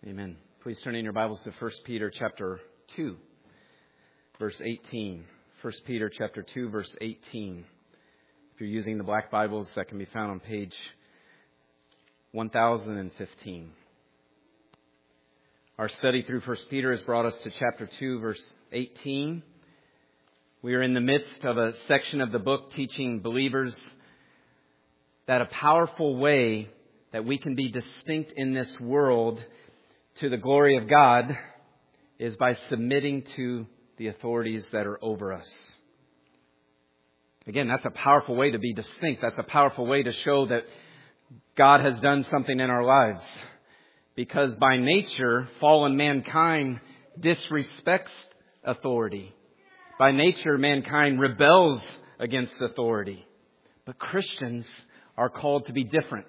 Amen. Please turn in your Bibles to 1 Peter chapter 2, verse 18. 1 Peter chapter 2, verse 18. If you're using the black Bibles, that can be found on page 1015. Our study through 1 Peter has brought us to chapter 2, verse 18. We are in the midst of a section of the book teaching believers that a powerful way that we can be distinct in this world to the glory of God is by submitting to the authorities that are over us. Again, that's a powerful way to be distinct. That's a powerful way to show that God has done something in our lives. Because by nature, fallen mankind disrespects authority. By nature, mankind rebels against authority. But Christians are called to be different.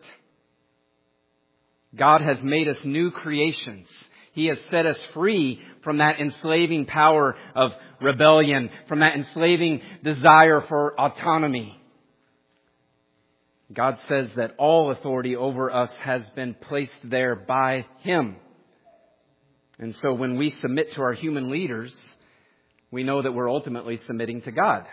God has made us new creations. He has set us free from that enslaving power of rebellion, from that enslaving desire for autonomy. God says that all authority over us has been placed there by Him. And so when we submit to our human leaders, we know that we're ultimately submitting to God.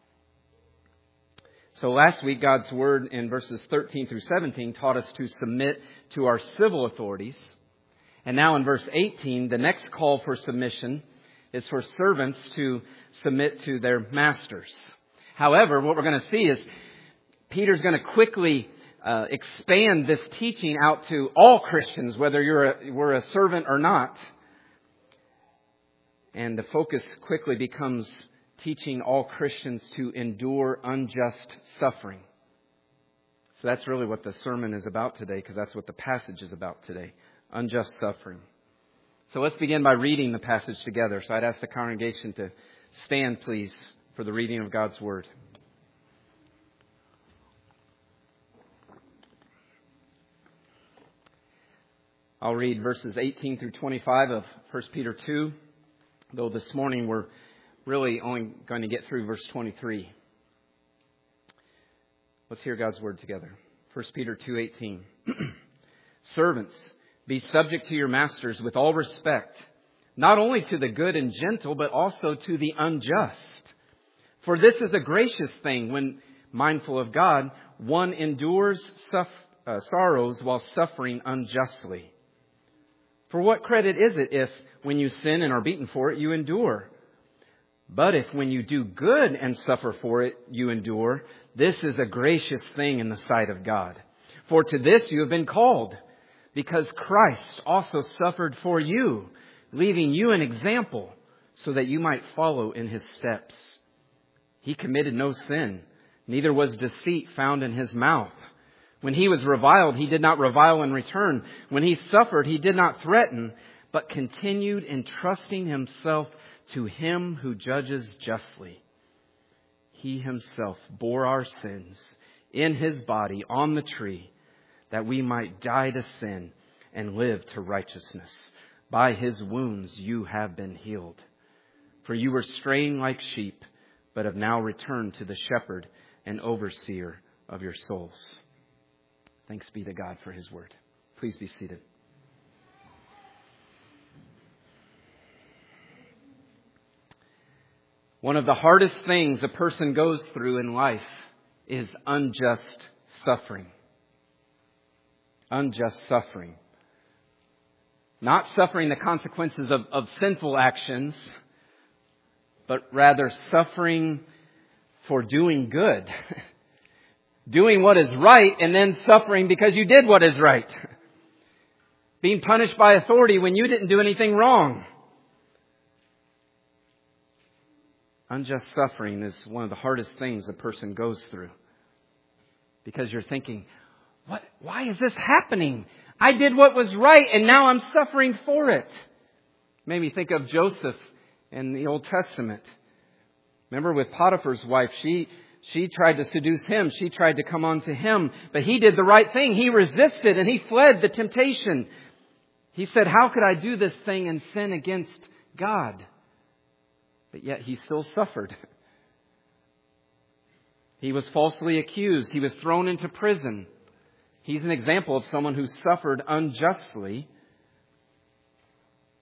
So last week, God's Word in verses 13 through 17 taught us to submit to our civil authorities. And now in verse 18, the next call for submission is for servants to submit to their masters. However, what we're going to see is Peter's going to quickly expand this teaching out to all Christians, whether we're a servant or not. And the focus quickly becomes teaching all Christians to endure unjust suffering. So that's really what the sermon is about today, because that's what the passage is about today. Unjust suffering. So let's begin by reading the passage together. So I'd ask the congregation to stand, please, for the reading of God's Word. I'll read verses 18 through 25 of 1 Peter 2, though this morning we're really only going to get through verse 23. Let's hear God's Word together. 1 Peter 2:18. Servants, be subject to your masters with all respect, not only to the good and gentle, but also to the unjust. For this is a gracious thing when, mindful of God, one endures sorrows while suffering unjustly. For what credit is it if, when you sin and are beaten for it, you endure? But if when you do good and suffer for it, you endure, this is a gracious thing in the sight of God. For to this you have been called, because Christ also suffered for you, leaving you an example, so that you might follow in His steps. He committed no sin, neither was deceit found in His mouth. When He was reviled, He did not revile in return. When He suffered, He did not threaten, but continued entrusting Himself to Him who judges justly. He Himself bore our sins in His body on the tree, that we might die to sin and live to righteousness. By His wounds you have been healed. For you were straying like sheep, but have now returned to the shepherd and overseer of your souls. Thanks be to God for His Word. Please be seated. One of the hardest things a person goes through in life is unjust suffering. Unjust suffering. Not suffering the consequences of sinful actions, but rather suffering for doing good. Doing what is right and then suffering because you did what is right. Being punished by authority when you didn't do anything wrong. Unjust suffering is one of the hardest things a person goes through. Because you're thinking, why is this happening? I did what was right and now I'm suffering for it. Made me think of Joseph in the Old Testament. Remember with Potiphar's wife, she tried to seduce him. She tried to come on to him. But he did the right thing. He resisted and he fled the temptation. He said, how could I do this thing and sin against God? But yet he still suffered. He was falsely accused. He was thrown into prison. He's an example of someone who suffered unjustly.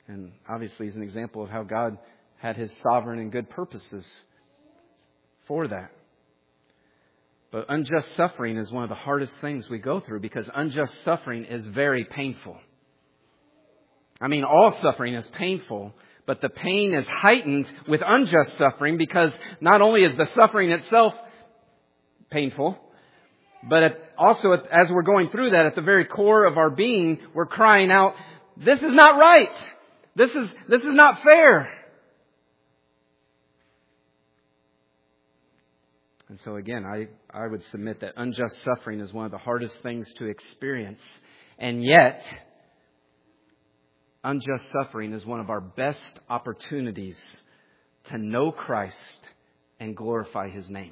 And obviously is an example of how God had His sovereign and good purposes for that. But unjust suffering is one of the hardest things we go through because unjust suffering is very painful. I mean, all suffering is painful, but the pain is heightened with unjust suffering because not only is the suffering itself painful, but also as we're going through that, at the very core of our being, we're crying out, this is not right. This is not fair. And so again, I would submit that unjust suffering is one of the hardest things to experience. And yet, unjust suffering is one of our best opportunities to know Christ and glorify His name.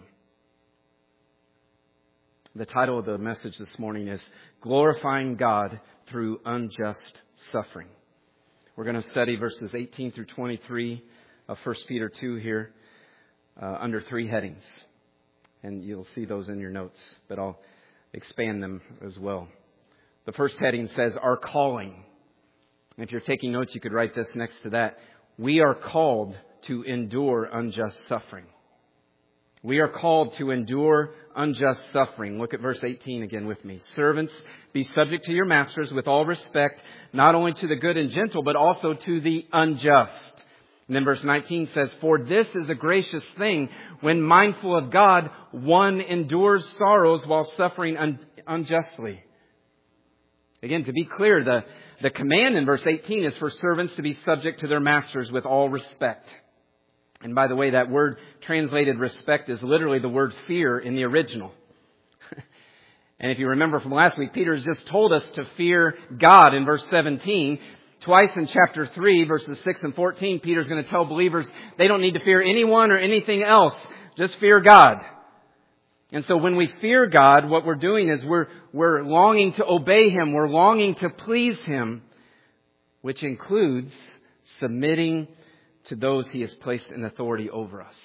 The title of the message this morning is Glorifying God Through Unjust Suffering. We're going to study verses 18 through 23 of 1 Peter 2 here under 3 headings. And you'll see those in your notes, but I'll expand them as well. The first heading says, Our Calling. And if you're taking notes, you could write this next to that. We are called to endure unjust suffering. We are called to endure unjust suffering. Look at verse 18 again with me. Servants, be subject to your masters with all respect, not only to the good and gentle, but also to the unjust. And then verse 19 says, For this is a gracious thing, when mindful of God, one endures sorrows while suffering unjustly. Again, to be clear, the command in verse 18 is for servants to be subject to their masters with all respect. And by the way, that word translated respect is literally the word fear in the original. And if you remember from last week, Peter has just told us to fear God in verse 17. Twice in chapter 3, verses 6 and 14, Peter's going to tell believers they don't need to fear anyone or anything else. Just fear God. And so when we fear God, what we're doing is we're longing to obey Him. We're longing to please Him, which includes submitting to those He has placed in authority over us.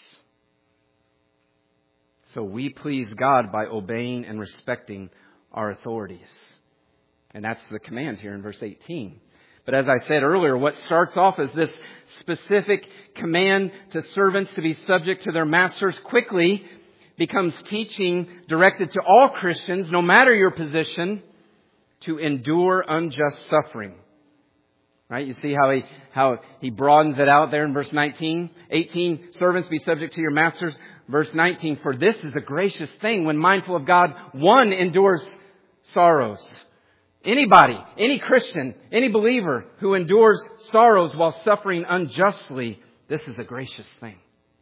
So we please God by obeying and respecting our authorities. And that's the command here in verse 18. But as I said earlier, what starts off as this specific command to servants to be subject to their masters quickly becomes teaching directed to all Christians, no matter your position, to endure unjust suffering. Right? You see how he broadens it out there in verse 19. 18, servants, be subject to your masters. Verse 19, for this is a gracious thing when mindful of God, one endures sorrows. Anybody, any Christian, any believer who endures sorrows while suffering unjustly, this is a gracious thing.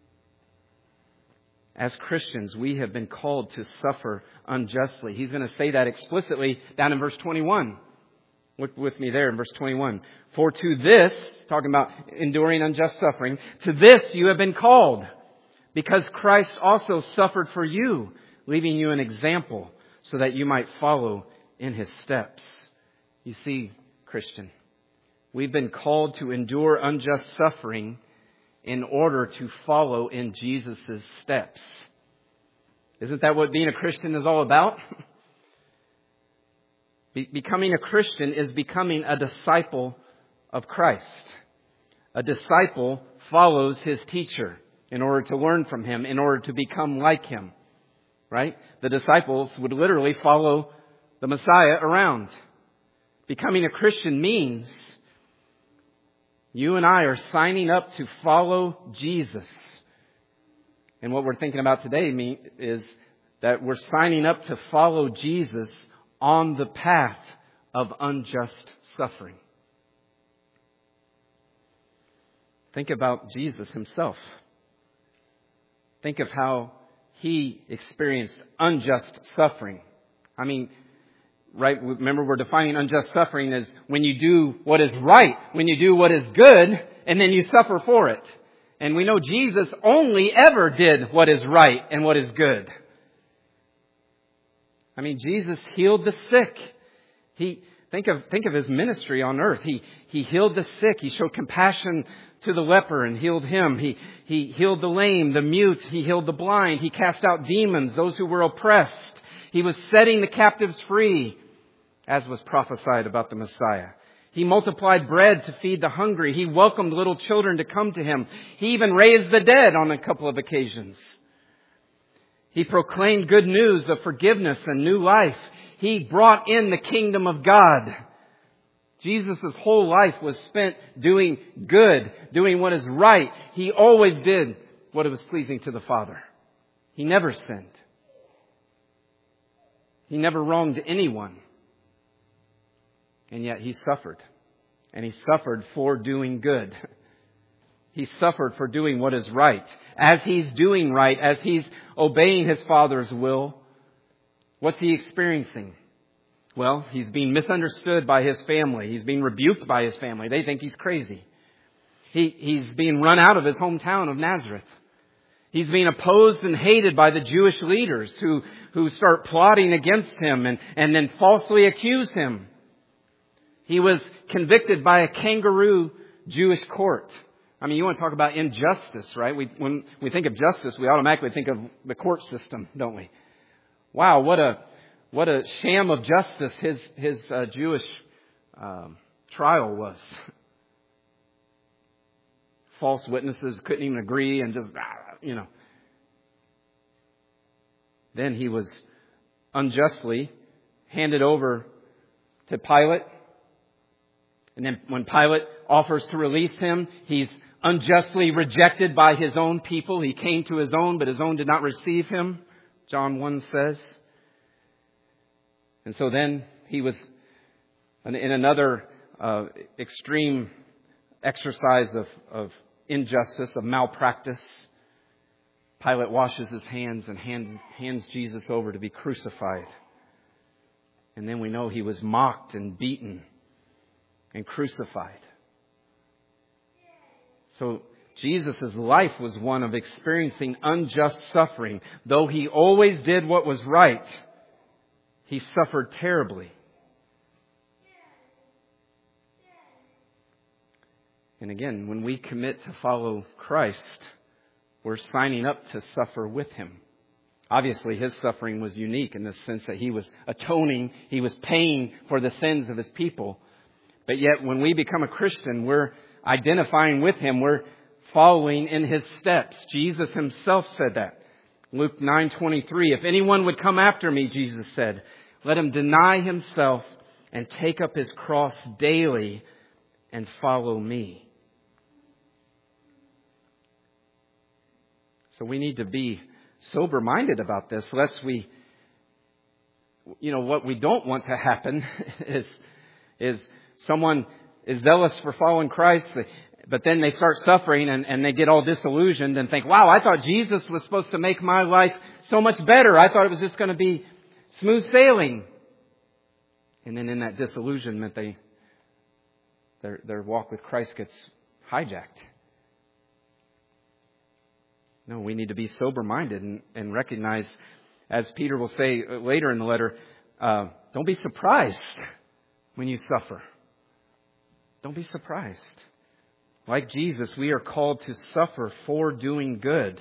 As Christians, we have been called to suffer unjustly. He's going to say that explicitly down in verse 21. Look with me there in verse 21. For to this, talking about enduring unjust suffering, to this you have been called, because Christ also suffered for you, leaving you an example so that you might follow in His steps. You see, Christian, we've been called to endure unjust suffering in order to follow in Jesus' steps. Isn't that what being a Christian is all about? Becoming a Christian is becoming a disciple of Christ. A disciple follows his teacher in order to learn from him, in order to become like him. Right? The disciples would literally follow the Messiah around. Becoming a Christian means you and I are signing up to follow Jesus. And what we're thinking about today is that we're signing up to follow Jesus on the path of unjust suffering. Think about Jesus Himself. Think of how He experienced unjust suffering. I mean, right? Remember, we're defining unjust suffering as when you do what is right, when you do what is good, and then you suffer for it. And we know Jesus only ever did what is right and what is good. I mean, Jesus healed the sick. Think of His ministry on earth. He healed the sick. He showed compassion to the leper and healed him. He healed the lame, the mute. He healed the blind. He cast out demons, those who were oppressed. He was setting the captives free, as was prophesied about the Messiah. He multiplied bread to feed the hungry. He welcomed little children to come to Him. He even raised the dead on a couple of occasions. He proclaimed good news of forgiveness and new life. He brought in the kingdom of God. Jesus' whole life was spent doing good, doing what is right. He always did what was pleasing to the Father. He never sinned. He never wronged anyone. And yet He suffered. And He suffered for doing good. He suffered for doing what is right. As He's doing right, as He's obeying His Father's will, what's He experiencing? Well, He's being misunderstood by His family. He's being rebuked by His family. They think He's crazy. He's being run out of His hometown of Nazareth. He's being opposed and hated by the Jewish leaders who start plotting against Him and then falsely accuse Him. He was convicted by a kangaroo Jewish court. I mean, you want to talk about injustice, right? When we think of justice, we automatically think of the court system, don't we? Wow, what a sham of justice his Jewish trial was. False witnesses couldn't even agree and just, Then He was unjustly handed over to Pilate. And then when Pilate offers to release Him, He's unjustly rejected by His own people. He came to His own, but His own did not receive Him, John 1 says. And so then He was in another extreme exercise of injustice, of malpractice. Pilate washes his hands and hands Jesus over to be crucified. And then we know He was mocked and beaten and crucified. So Jesus' life was one of experiencing unjust suffering. Though He always did what was right, He suffered terribly. And again, when we commit to follow Christ, we're signing up to suffer with Him. Obviously, His suffering was unique in the sense that He was atoning, He was paying for the sins of His people. But yet, when we become a Christian, we're identifying with Him. We're following in His steps. Jesus Himself said that. Luke 9:23, if anyone would come after me, Jesus said, let him deny himself and take up his cross daily and follow me. So we need to be sober-minded about this, lest what we don't want to happen is someone is zealous for following Christ, but then they start suffering and they get all disillusioned and think, wow, I thought Jesus was supposed to make my life so much better. I thought it was just going to be smooth sailing. And then in that disillusionment, their walk with Christ gets hijacked. No, we need to be sober-minded and recognize, as Peter will say later in the letter, don't be surprised when you suffer. Don't be surprised. Like Jesus, we are called to suffer for doing good.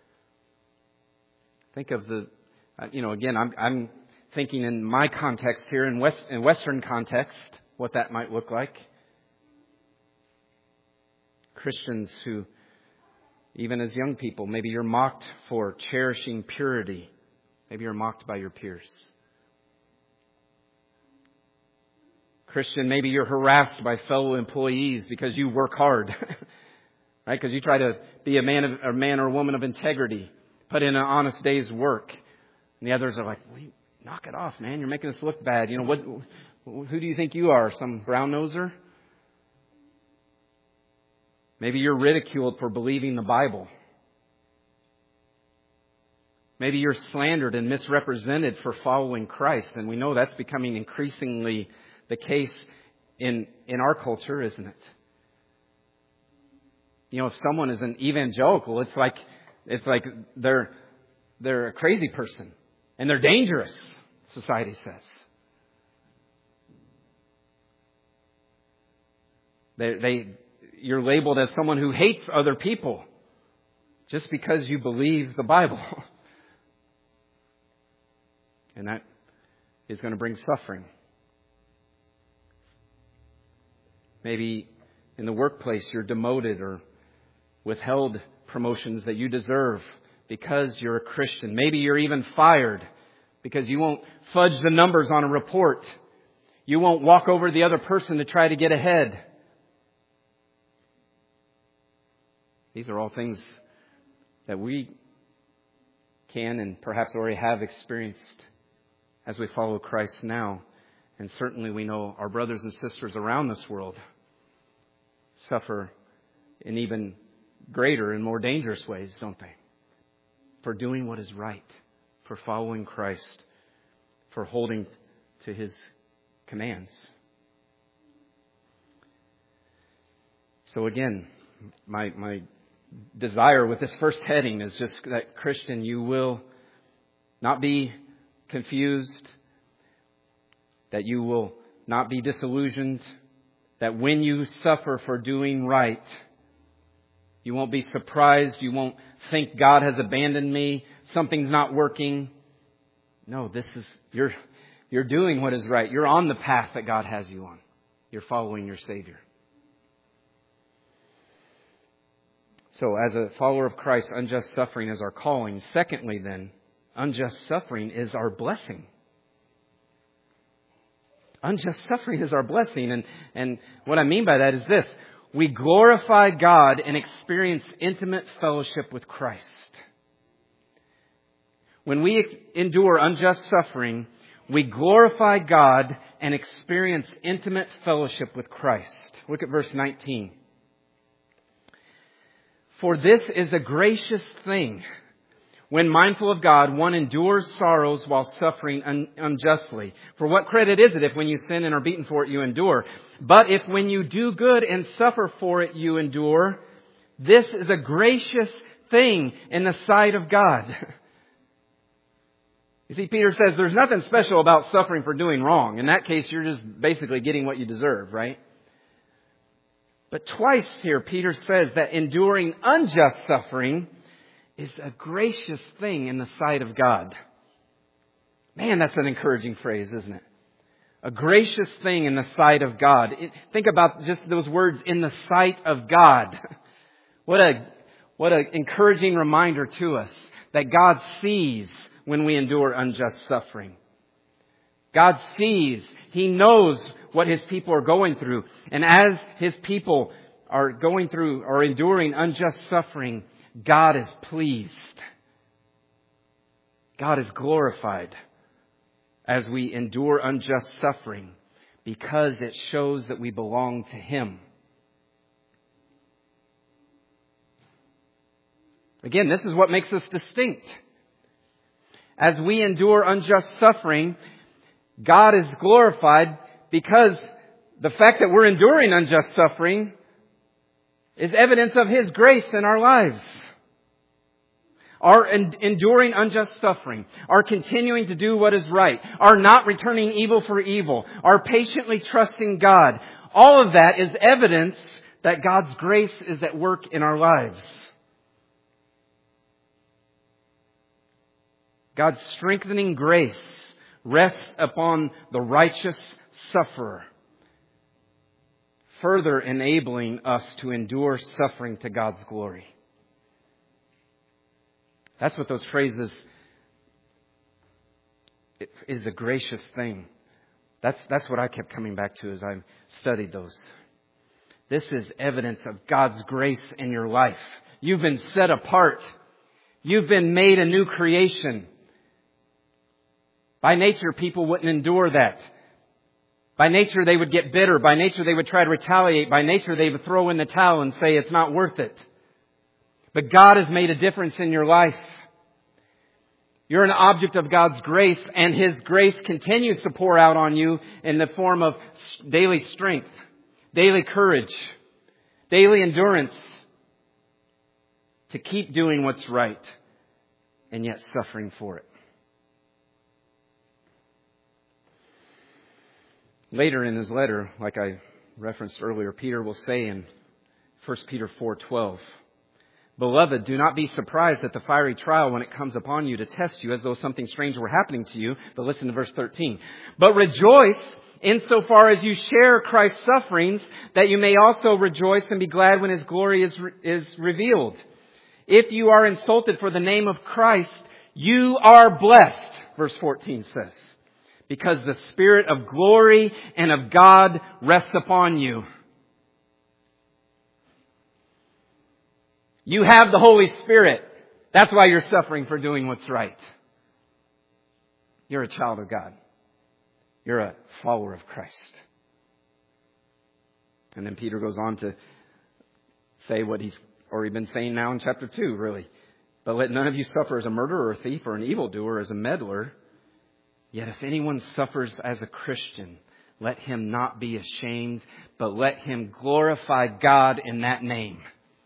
Think of again, I'm thinking in my context here, in Western context, what that might look like. Christians who, even as young people, maybe you're mocked for cherishing purity. Maybe you're mocked by your peers. Christian, maybe you're harassed by fellow employees because you work hard, right? Because you try to be a man or a woman of integrity, put in an honest day's work. And the others are like, well, knock it off, man. You're making us look bad. Who do you think you are? Some brown-noser? Maybe you're ridiculed for believing the Bible. Maybe you're slandered and misrepresented for following Christ. And we know that's becoming increasingly the case in our culture, isn't it? If someone is an evangelical, it's like they're a crazy person and they're dangerous, society says. You're labeled as someone who hates other people just because you believe the Bible. And that is going to bring suffering. Maybe in the workplace you're demoted or withheld promotions that you deserve because you're a Christian. Maybe you're even fired because you won't fudge the numbers on a report. You won't walk over to the other person to try to get ahead. These are all things that we can and perhaps already have experienced as we follow Christ now. And certainly we know our brothers and sisters around this world suffer in even greater and more dangerous ways, don't they? For doing what is right, for following Christ, for holding to His commands. So again, my desire with this first heading is just that, Christian, you will not be confused, that you will not be disillusioned, that when you suffer for doing right, you won't be surprised, you won't think God has abandoned me, something's not working. No, you're doing what is right. You're on the path that God has you on. You're following your Savior. So as a follower of Christ, unjust suffering is our calling. Secondly, then, unjust suffering is our blessing. Unjust suffering is our blessing. And what I mean by that is this. We glorify God and experience intimate fellowship with Christ. When we endure unjust suffering, we glorify God and experience intimate fellowship with Christ. Look at verse 19. For this is a gracious thing. When mindful of God, one endures sorrows while suffering unjustly. For what credit is it if when you sin and are beaten for it, you endure? But if when you do good and suffer for it, you endure, this is a gracious thing in the sight of God. You see, Peter says there's nothing special about suffering for doing wrong. In that case, you're just basically getting what you deserve, right? But twice here, Peter says that enduring unjust suffering is a gracious thing in the sight of God. Man, that's an encouraging phrase, isn't it? A gracious thing in the sight of God. Think about just those words, in the sight of God. What a encouraging reminder to us that God sees when we endure unjust suffering. God sees. He knows what His people are going through. And as His people are going through or enduring unjust suffering, God is pleased. God is glorified as we endure unjust suffering because it shows that we belong to Him. Again, this is what makes us distinct. As we endure unjust suffering, God is glorified because the fact that we're enduring unjust suffering is evidence of His grace in our lives. Our enduring unjust suffering, our continuing to do what is right, our not returning evil for evil, our patiently trusting God, all of that is evidence that God's grace is at work in our lives. God's strengthening grace rests upon the righteous sufferer, further enabling us to endure suffering to God's glory. That's what those phrases, it is a gracious thing. That's what I kept coming back to as I studied those. This is evidence of God's grace in your life. You've been set apart. You've been made a new creation. By nature, people wouldn't endure that. By nature, they would get bitter. By nature, they would try to retaliate. By nature, they would throw in the towel and say it's not worth it. But God has made a difference in your life. You're an object of God's grace, and His grace continues to pour out on you in the form of daily strength, daily courage, daily endurance to keep doing what's right and yet suffering for it. Later in his letter, like I referenced earlier, Peter will say in 1 Peter 4:12, Beloved, do not be surprised at the fiery trial when it comes upon you to test you as though something strange were happening to you. But listen to verse 13. But rejoice insofar as you share Christ's sufferings, that you may also rejoice and be glad when His glory is revealed. If you are insulted for the name of Christ, you are blessed, verse 14 says, because the Spirit of glory and of God rests upon you. You have the Holy Spirit. That's why you're suffering for doing what's right. You're a child of God. You're a follower of Christ. And then Peter goes on to say what he's already been saying now in chapter 2, really. But let none of you suffer as a murderer or a thief or an evildoer, as a meddler. Yet if anyone suffers as a Christian, let him not be ashamed, but let him glorify God in that name.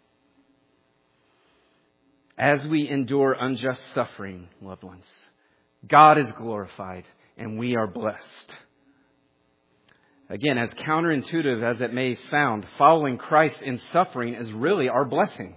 As we endure unjust suffering, loved ones, God is glorified and we are blessed. Again, as counterintuitive as it may sound, following Christ in suffering is really our blessing.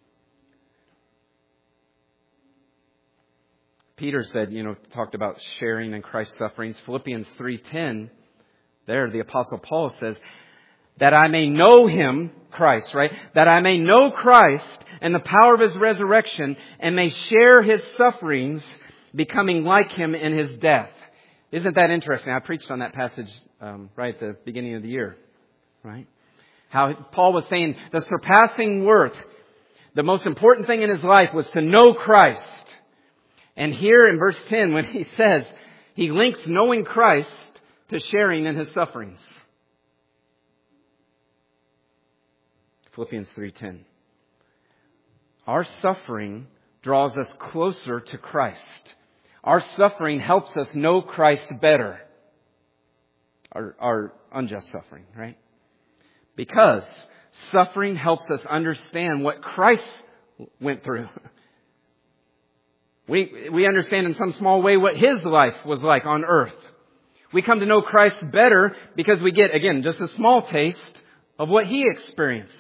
Peter said, talked about sharing in Christ's sufferings. Philippians 3:10, there the Apostle Paul says, that I may know Him, Christ, right? That I may know Christ and the power of His resurrection and may share His sufferings, becoming like Him in His death. Isn't that interesting? I preached on that passage right at the beginning of the year, right? How Paul was saying the surpassing worth, the most important thing in his life was to know Christ. And here in verse 10, when he says, he links knowing Christ to sharing in His sufferings. Philippians 3:10. Our suffering draws us closer to Christ. Our suffering helps us know Christ better. Our unjust suffering, right? Because suffering helps us understand what Christ went through. We understand in some small way what His life was like on earth. We come to know Christ better because we get, again, just a small taste of what He experienced.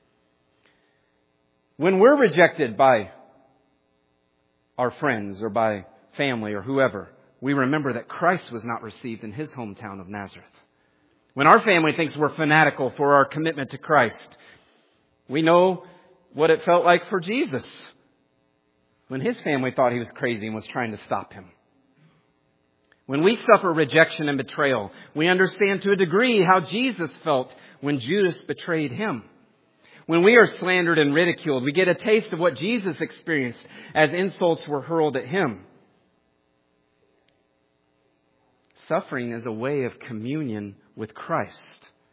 When we're rejected by our friends or by family or whoever, we remember that Christ was not received in His hometown of Nazareth. When our family thinks we're fanatical for our commitment to Christ, we know what it felt like for Jesus when His family thought He was crazy and was trying to stop Him. When we suffer rejection and betrayal, we understand to a degree how Jesus felt when Judas betrayed Him. When we are slandered and ridiculed, we get a taste of what Jesus experienced as insults were hurled at Him. Suffering is a way of communion with Christ.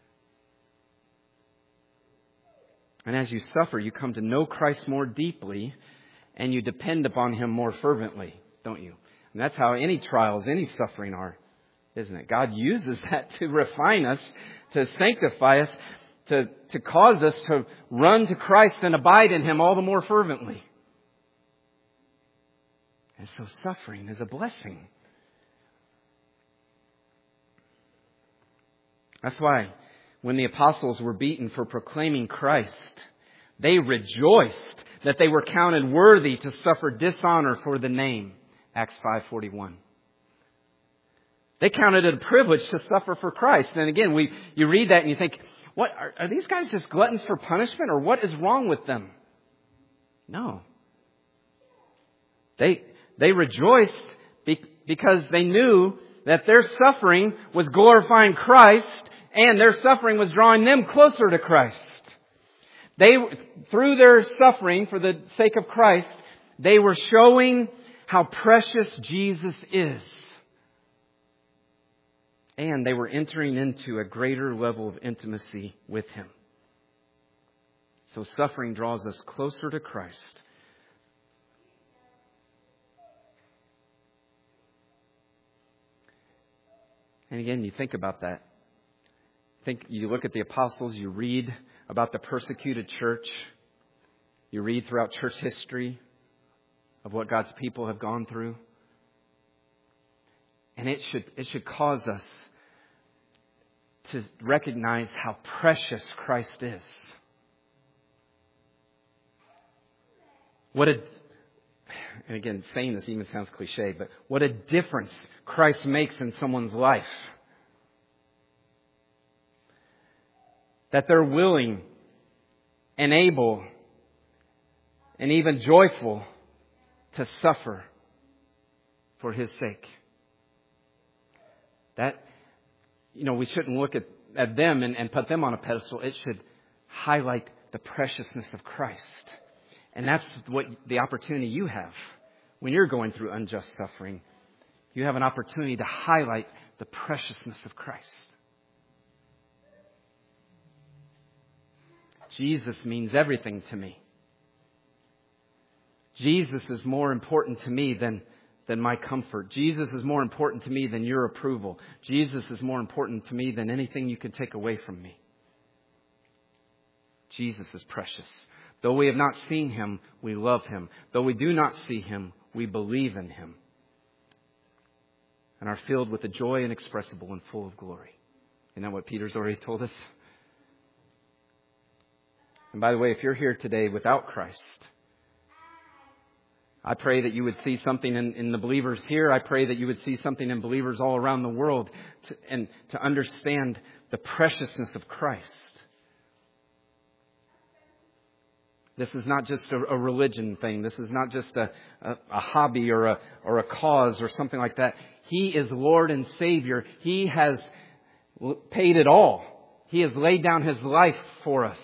And as you suffer, you come to know Christ more deeply and you depend upon Him more fervently, don't you? And that's how any trials, any suffering are, isn't it? God uses that to refine us, to sanctify us, to cause us to run to Christ and abide in Him all the more fervently. And so suffering is a blessing. That's why when the apostles were beaten for proclaiming Christ, they rejoiced that they were counted worthy to suffer dishonor for the name. Acts 5:41. They counted it a privilege to suffer for Christ. And again, you read that and you think, what are these guys just gluttons for punishment, or what is wrong with them? No. They rejoiced because they knew that their suffering was glorifying Christ and their suffering was drawing them closer to Christ. Through their suffering for the sake of Christ, they were showing how precious Jesus is. And they were entering into a greater level of intimacy with Him. So suffering draws us closer to Christ. And again, you think about that. You look at the apostles, you read about the persecuted church. You read throughout church history of what God's people have gone through. And it should cause us to recognize how precious Christ is. And again, saying this even sounds cliche, but what a difference Christ makes in someone's life. that they're willing and able and even joyful to suffer for His sake. That, we shouldn't look at them and put them on a pedestal. It should highlight the preciousness of Christ. And that's what the opportunity you have when you're going through unjust suffering. You have an opportunity to highlight the preciousness of Christ. Jesus means everything to me. Jesus is more important to me than my comfort. Jesus is more important to me than your approval. Jesus is more important to me than anything you can take away from me. Jesus is precious. Though we have not seen Him, we love Him. Though we do not see Him, we believe in Him. And are filled with a joy inexpressible and full of glory. Isn't that what Peter's already told us? And by the way, if you're here today without Christ, I pray that you would see something in the believers here. I pray that you would see something in believers all around the world to understand the preciousness of Christ. This is not just a religion thing. This is not just a hobby or a cause or something like that. He is Lord and Savior. He has paid it all. He has laid down His life for us.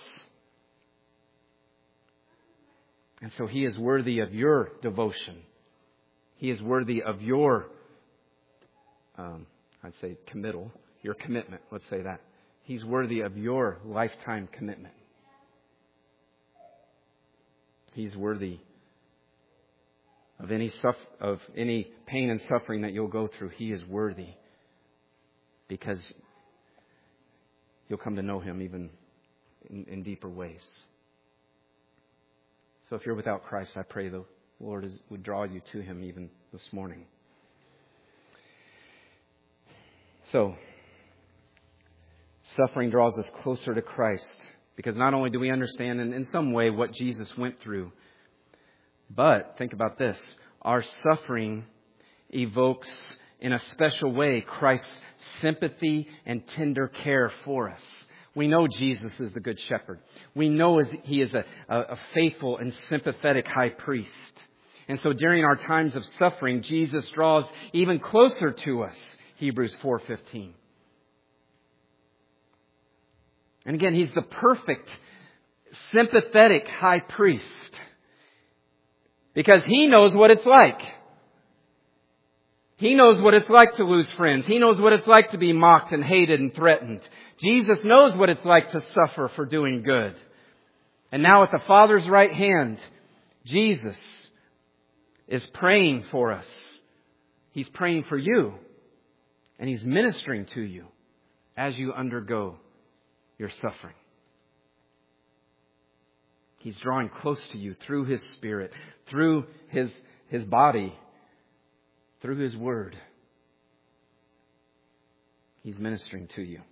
And so He is worthy of your devotion. He is worthy of your, committal, your commitment. Let's say that. He's worthy of your lifetime commitment. He's worthy of any pain and suffering that you'll go through. He is worthy because you'll come to know Him even in deeper ways. So if you're without Christ, I pray the Lord would draw you to Him even this morning. So, suffering draws us closer to Christ because not only do we understand in some way what Jesus went through, but think about this. Our suffering evokes in a special way Christ's sympathy and tender care for us. We know Jesus is the Good Shepherd. We know He is a faithful and sympathetic high priest. And so during our times of suffering, Jesus draws even closer to us. Hebrews 4:15. And again, He's the perfect, sympathetic high priest. Because He knows what it's like. He knows what it's like to lose friends. He knows what it's like to be mocked and hated and threatened. Jesus knows what it's like to suffer for doing good. And now at the Father's right hand, Jesus is praying for us. He's praying for you. And He's ministering to you as you undergo your suffering. He's drawing close to you through His Spirit, through His body, through His Word. He's ministering to you.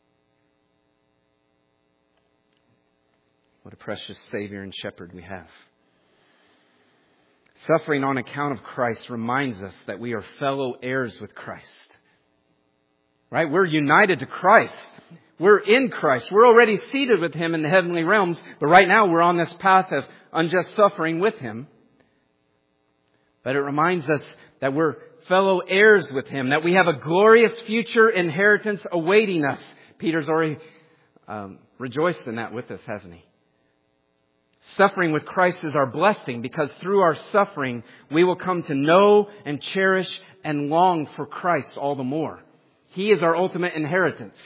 What a precious Savior and Shepherd we have. Suffering on account of Christ reminds us that we are fellow heirs with Christ. Right? We're united to Christ. We're in Christ. We're already seated with Him in the heavenly realms. But right now we're on this path of unjust suffering with Him. But it reminds us that we're fellow heirs with Him. That we have a glorious future inheritance awaiting us. Peter's already rejoiced in that with us, hasn't he? Suffering with Christ is our blessing because through our suffering we will come to know and cherish and long for Christ all the more. He is our ultimate inheritance.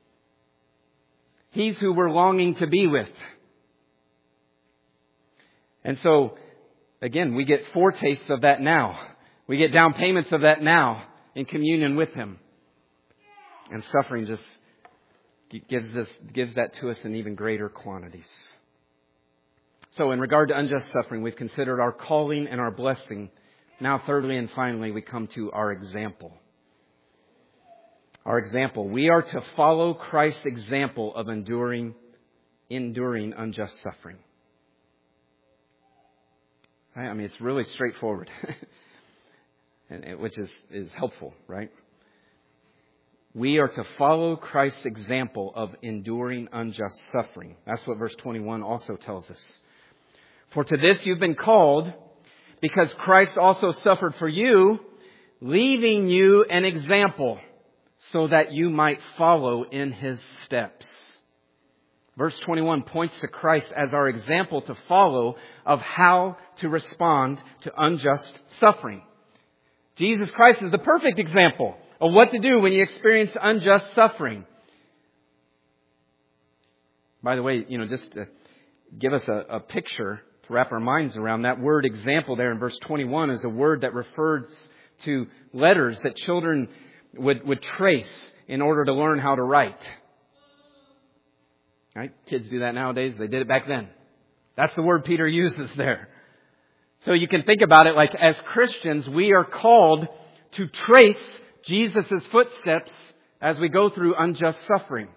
He's who we're longing to be with. And so, again, we get foretastes of that now. We get down payments of that now in communion with Him. And suffering just gives that to us in even greater quantities. So in regard to unjust suffering, we've considered our calling and our blessing. Now, thirdly and finally, we come to our example. Our example. We are to follow Christ's example of enduring unjust suffering. I mean, it's really straightforward, which is helpful, right? We are to follow Christ's example of enduring unjust suffering. That's what verse 21 also tells us. For to this you've been called, because Christ also suffered for you, leaving you an example, so that you might follow in His steps. Verse 21 points to Christ as our example to follow of how to respond to unjust suffering. Jesus Christ is the perfect example of what to do when you experience unjust suffering. By the way, just to give us a picture to wrap our minds around, that word example there in verse 21 is a word that refers to letters that children would trace in order to learn how to write. Right? Kids do that nowadays. They did it back then. That's the word Peter uses there. So you can think about it like as Christians, we are called to trace Jesus' footsteps as we go through unjust suffering.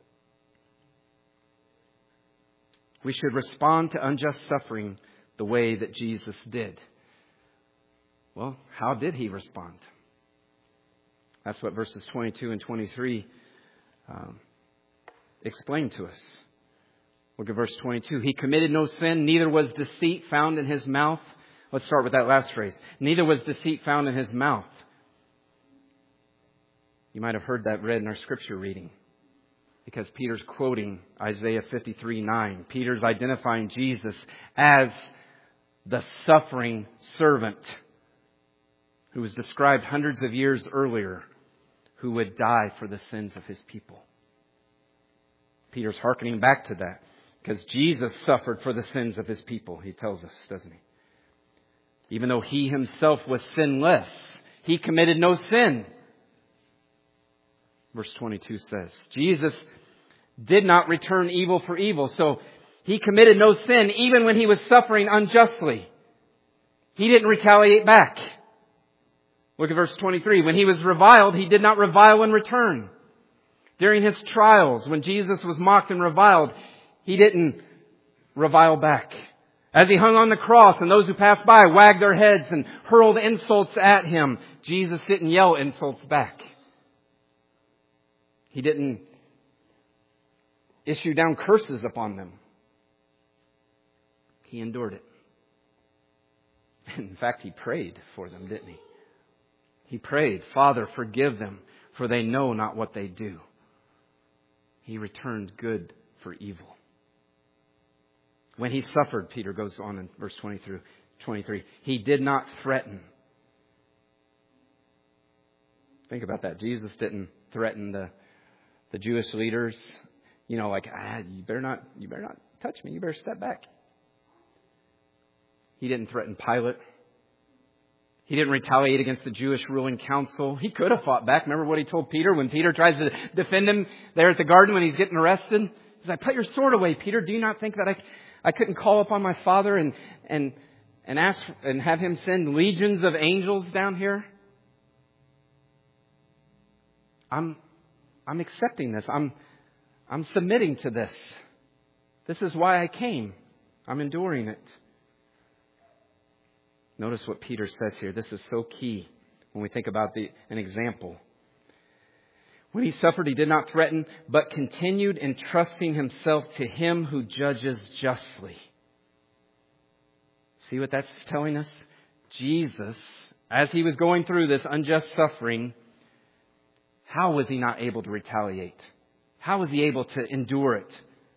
We should respond to unjust suffering the way that Jesus did. Well, how did He respond? That's what verses 22 and 23 explain to us. Look at verse 22. He committed no sin, neither was deceit found in His mouth. Let's start with that last phrase. Neither was deceit found in His mouth. You might have heard that read in our scripture reading, because Peter's quoting Isaiah 53:9. Peter's identifying Jesus as the suffering servant who was described hundreds of years earlier, who would die for the sins of His people. Peter's hearkening back to that, because Jesus suffered for the sins of His people, he tells us, doesn't he? Even though He Himself was sinless, He committed no sin. Verse 22 says, Jesus did not return evil for evil. So He committed no sin even when He was suffering unjustly. He didn't retaliate back. Look at verse 23. When He was reviled, He did not revile in return. During His trials, when Jesus was mocked and reviled, He didn't revile back. As He hung on the cross and those who passed by wagged their heads and hurled insults at Him, Jesus didn't yell insults back. He didn't issue down curses upon them. He endured it. In fact, He prayed for them, didn't He? He prayed, Father, forgive them, for they know not what they do. He returned good for evil. When He suffered, Peter goes on in verse 23, He did not threaten. Think about that. Jesus didn't threaten the Jewish leaders, you better not touch me. You better step back. He didn't threaten Pilate. He didn't retaliate against the Jewish ruling council. He could have fought back. Remember what He told Peter when Peter tries to defend him there at the garden when he's getting arrested? He's like, put your sword away, Peter. Do you not think that I couldn't call upon my Father and ask and have Him send legions of angels down here? I'm accepting this. I'm submitting to this. This is why I came. I'm enduring it. Notice what Peter says here. This is so key when we think about an example. When He suffered, He did not threaten, but continued entrusting Himself to Him who judges justly. See what that's telling us? Jesus, as He was going through this unjust suffering, how was He not able to retaliate? How was He able to endure it?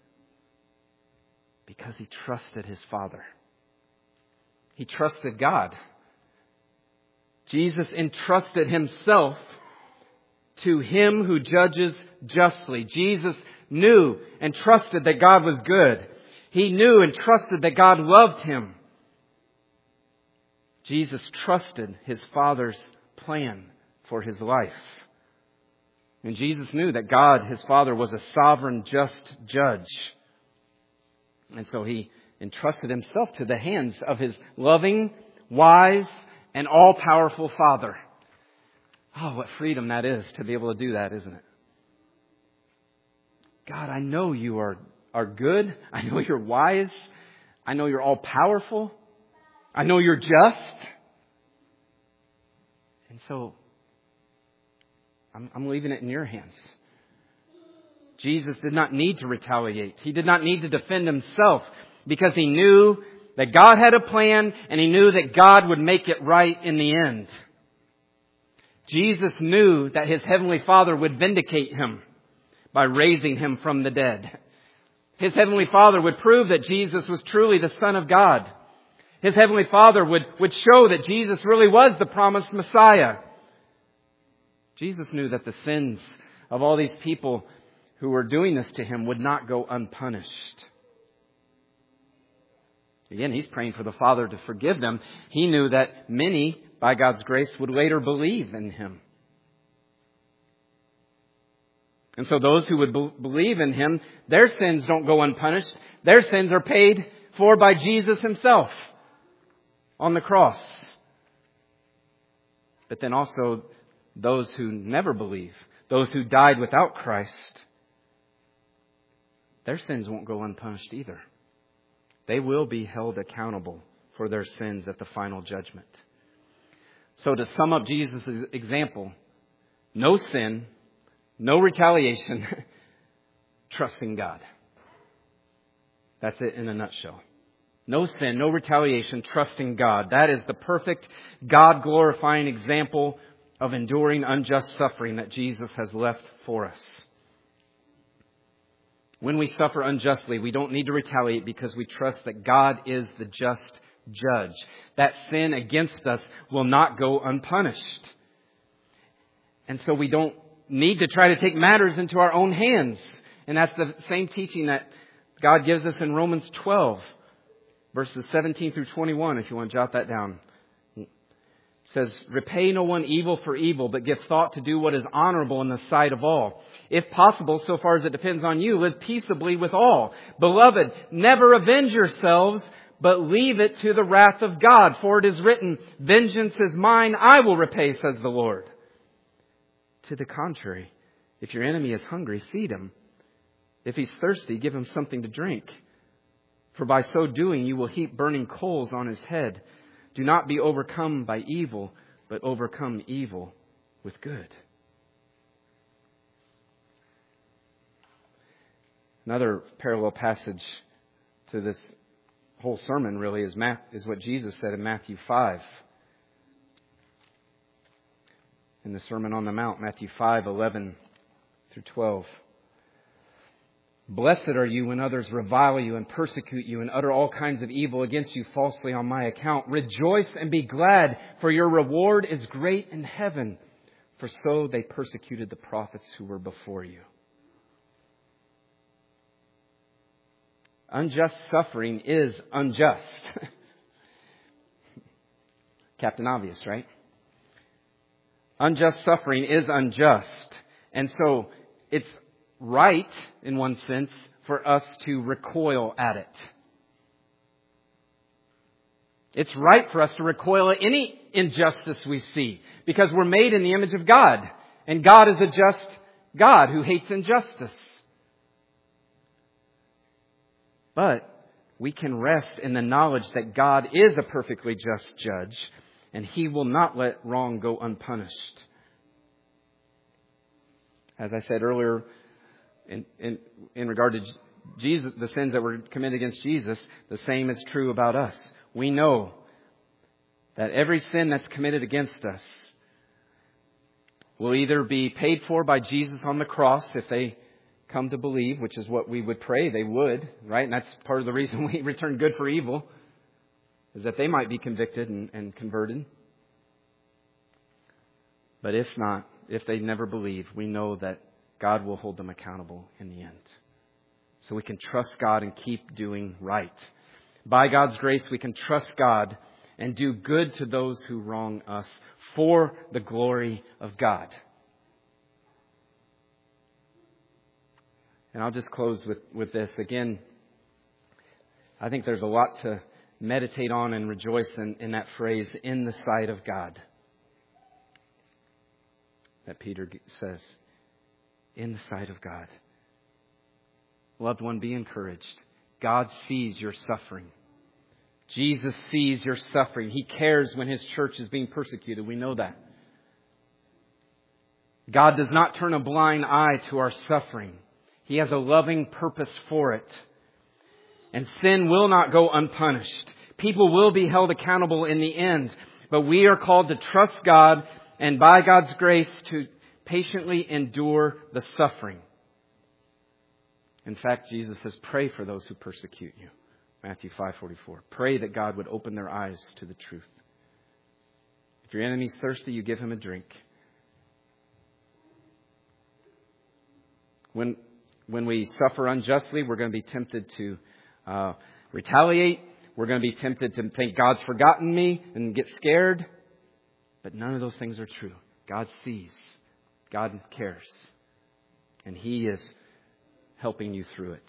Because He trusted His Father. He trusted God. Jesus entrusted Himself to Him who judges justly. Jesus knew and trusted that God was good. He knew and trusted that God loved him. Jesus trusted His Father's plan for His life. And Jesus knew that God, His Father, was a sovereign, just judge. And so He entrusted Himself to the hands of His loving, wise, and all-powerful Father. Oh, what freedom that is to be able to do that, isn't it? God, I know You are good. I know You're wise. I know You're all-powerful. I know You're just. And so I'm leaving it in your hands. Jesus did not need to retaliate. He did not need to defend himself because he knew that God had a plan and he knew that God would make it right in the end. Jesus knew that his heavenly Father would vindicate him by raising him from the dead. His heavenly Father would prove that Jesus was truly the Son of God. His heavenly Father would show that Jesus really was the promised Messiah. Jesus knew that the sins of all these people who were doing this to him would not go unpunished. Again, he's praying for the Father to forgive them. He knew that many, by God's grace, would later believe in him. And so those who would believe in him, their sins don't go unpunished. Their sins are paid for by Jesus himself on the cross. But then also those who never believe, those who died without Christ, their sins won't go unpunished either. They will be held accountable for their sins at the final judgment. So to sum up Jesus' example, no sin, no retaliation, trusting God. That's it in a nutshell. No sin, no retaliation, trusting God. That is the perfect God-glorifying example of enduring unjust suffering that Jesus has left for us. When we suffer unjustly, we don't need to retaliate because we trust that God is the just judge. That sin against us will not go unpunished. And so we don't need to try to take matters into our own hands. And that's the same teaching that God gives us in Romans 12, verses 17 through 21, if you want to jot that down. It says, repay no one evil for evil, but give thought to do what is honorable in the sight of all. If possible, so far as it depends on you, live peaceably with all. Beloved, never avenge yourselves, but leave it to the wrath of God. For it is written, vengeance is mine, I will repay, says the Lord. To the contrary, if your enemy is hungry, feed him. If he's thirsty, give him something to drink. For by so doing, you will heap burning coals on his head. Do not be overcome by evil, but overcome evil with good. Another parallel passage to this whole sermon really is what Jesus said in Matthew 5. In the Sermon on the Mount, Matthew 5:11 through 12. Blessed are you when others revile you and persecute you and utter all kinds of evil against you falsely on my account. Rejoice and be glad, for your reward is great in heaven. For so they persecuted the prophets who were before you. Unjust suffering is unjust. Captain Obvious, right? Unjust suffering is unjust. And so it's right, in one sense, for us to recoil at it. It's right for us to recoil at any injustice we see, because we're made in the image of God. And God is a just God who hates injustice. But we can rest in the knowledge that God is a perfectly just judge, and He will not let wrong go unpunished. As I said earlier, in regard to Jesus, the sins that were committed against Jesus, the same is true about us. We know that every sin that's committed against us will either be paid for by Jesus on the cross if they come to believe, which is what we would pray they would, right? And that's part of the reason we return good for evil, is that they might be convicted and converted. But if not, if they never believe, we know that God will hold them accountable in the end. So we can trust God and keep doing right. By God's grace, we can trust God and do good to those who wrong us for the glory of God. And I'll just close with this. Again, I think there's a lot to meditate on and rejoice in that phrase, in the sight of God, that Peter says. In the sight of God. Loved one, be encouraged. God sees your suffering. Jesus sees your suffering. He cares when His church is being persecuted. We know that. God does not turn a blind eye to our suffering. He has a loving purpose for it. And sin will not go unpunished. People will be held accountable in the end. But we are called to trust God and by God's grace to patiently endure the suffering. In fact, Jesus says, pray for those who persecute you. Matthew 5:44. Pray that God would open their eyes to the truth. If your enemy's thirsty, you give him a drink. When we suffer unjustly, we're going to be tempted to retaliate. We're going to be tempted to think God's forgotten me and get scared. But none of those things are true. God sees. God cares. And He is helping you through it.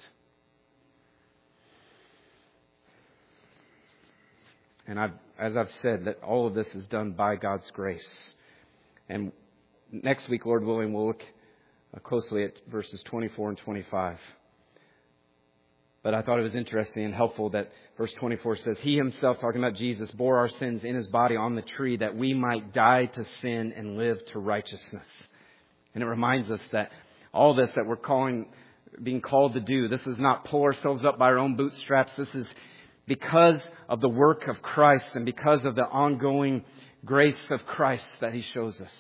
And as I've said, that all of this is done by God's grace. And next week, Lord willing, we'll look closely at verses 24 and 25. But I thought it was interesting and helpful that verse 24 says, He Himself, talking about Jesus, bore our sins in His body on the tree that we might die to sin and live to righteousness. And it reminds us that all this that we're being called to do, this is not pull ourselves up by our own bootstraps. This is because of the work of Christ and because of the ongoing grace of Christ that He shows us.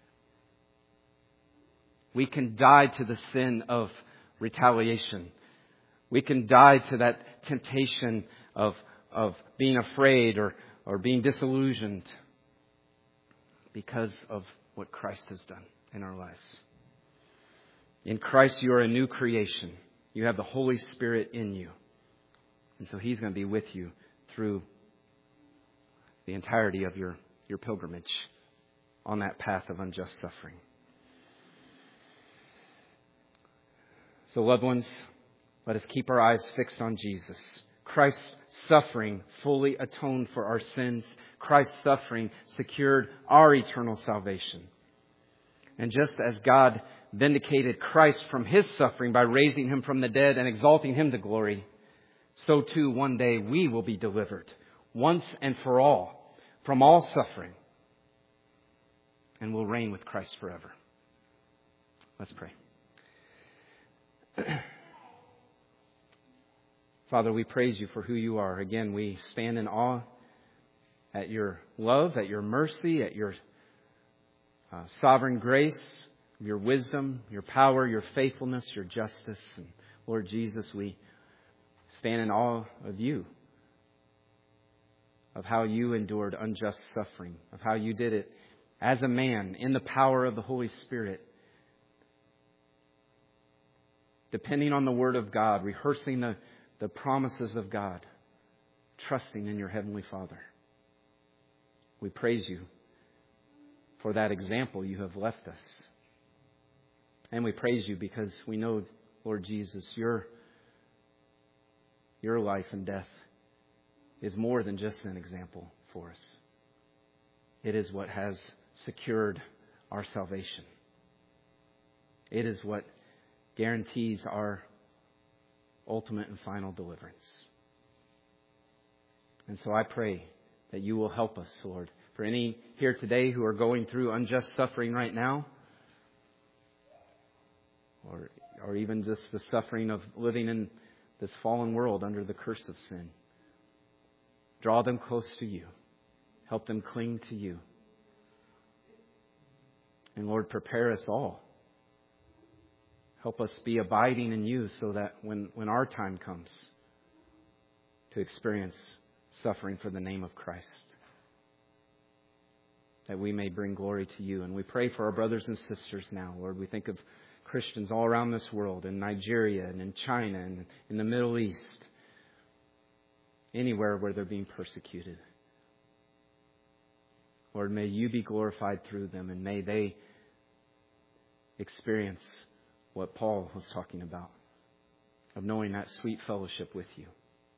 We can die to the sin of retaliation. We can die to that temptation of being afraid or being disillusioned because of what Christ has done in our lives. In Christ, you are a new creation. You have the Holy Spirit in you. And so He's going to be with you through the entirety of your pilgrimage on that path of unjust suffering. So, loved ones, let us keep our eyes fixed on Jesus. Christ's suffering fully atoned for our sins. Christ's suffering secured our eternal salvation. And just as God vindicated Christ from His suffering by raising Him from the dead and exalting Him to glory, so too one day we will be delivered once and for all from all suffering and will reign with Christ forever. Let's pray. Father, we praise You for who You are. Again, we stand in awe at Your love, at Your mercy, at Your sovereign grace, Your wisdom, Your power, Your faithfulness, Your justice. And Lord Jesus, we stand in awe of You, of how You endured unjust suffering, of how You did it as a man in the power of the Holy Spirit, depending on the Word of God, rehearsing the promises of God, trusting in Your Heavenly Father. We praise You for that example You have left us. And we praise You because we know, Lord Jesus, Your life and death is more than just an example for us. It is what has secured our salvation. It is what guarantees our ultimate and final deliverance. And so I pray that You will help us, Lord. For any here today who are going through unjust suffering right now, or even just the suffering of living in this fallen world under the curse of sin, draw them close to You. Help them cling to You. And Lord, prepare us all. Help us be abiding in You so that when our time comes to experience suffering for the name of Christ, that we may bring glory to You. And we pray for our brothers and sisters now, Lord. We think of Christians all around this world, in Nigeria and in China and in the Middle East, anywhere where they're being persecuted. Lord, may You be glorified through them, and may they experience what Paul was talking about, of knowing that sweet fellowship with You.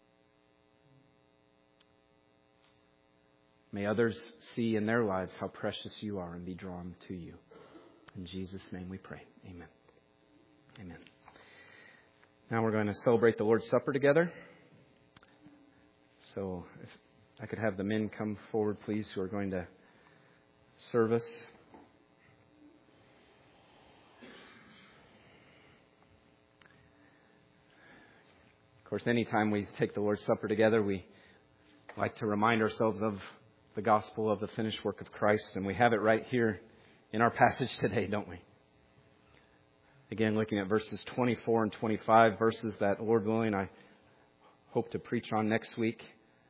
May others see in their lives how precious You are and be drawn to You. In Jesus' name we pray. Amen. Amen. Now we're going to celebrate the Lord's Supper together. So if I could have the men come forward, please, who are going to serve us. course, anytime we take the Lord's Supper together, we like to remind ourselves of the gospel of the finished work of Christ. And we have it right here in our passage today, don't we? Again, looking at verses 24 and 25, verses that, Lord willing, I hope to preach on next week.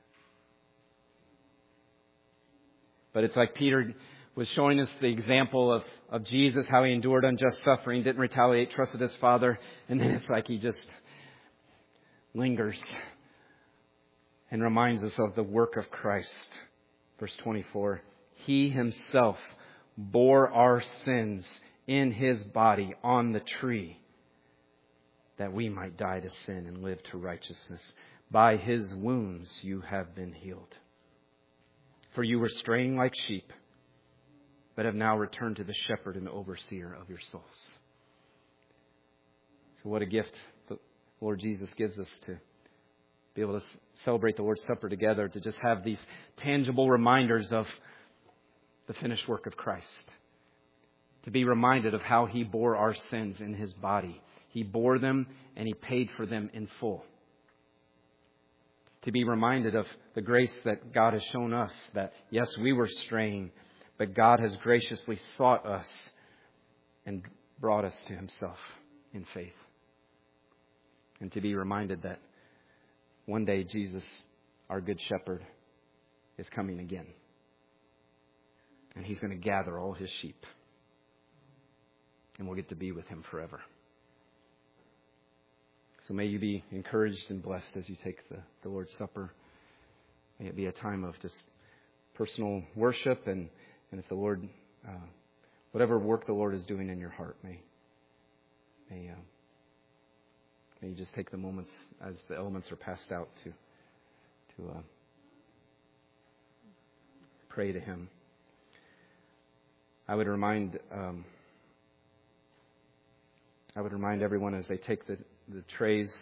But it's like Peter was showing us the example of Jesus, how he endured unjust suffering, didn't retaliate, trusted his Father. And then it's like he just lingers and reminds us of the work of Christ. Verse 24, He Himself bore our sins in His body on the tree, that we might die to sin and live to righteousness. By His wounds you have been healed. For you were straying like sheep, but have now returned to the shepherd and overseer of your souls. So what a gift the Lord Jesus gives us to be able to celebrate the Lord's Supper together, to just have these tangible reminders of the finished work of Christ. To be reminded of how He bore our sins in His body. He bore them and He paid for them in full. To be reminded of the grace that God has shown us, that yes, we were straying, but God has graciously sought us and brought us to Himself in faith. And to be reminded that one day Jesus, our Good Shepherd, is coming again. And He's going to gather all His sheep. And we'll get to be with Him forever. So may you be encouraged and blessed as you take the Lord's Supper. May it be a time of just personal worship. And if the Lord, whatever work the Lord is doing in your heart, may you just take the moments as the elements are passed out to pray to Him. I would remind everyone as they take the trays,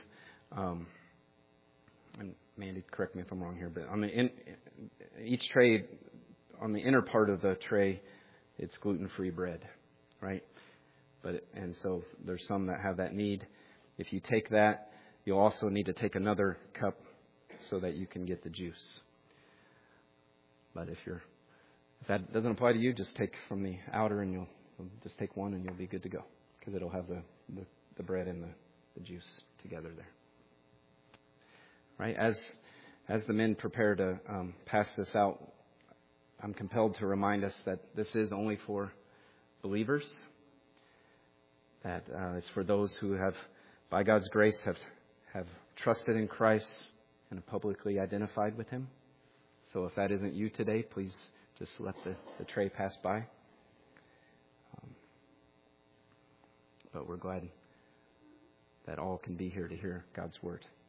and Mandy, correct me if I'm wrong here, but on each tray, on the inner part of the tray, it's gluten-free bread, right? And so there's some that have that need. If you take that, you'll also need to take another cup so that you can get the juice. But if that doesn't apply to you, just take from the outer and you'll just take one and you'll be good to go, because it'll have the bread and the juice together there. Right? As the men prepare to pass this out, I'm compelled to remind us that this is only for believers. That it's for those who have, by God's grace, have trusted in Christ and have publicly identified with Him. So if that isn't you today, please just let the tray pass by. But we're glad that all can be here to hear God's Word.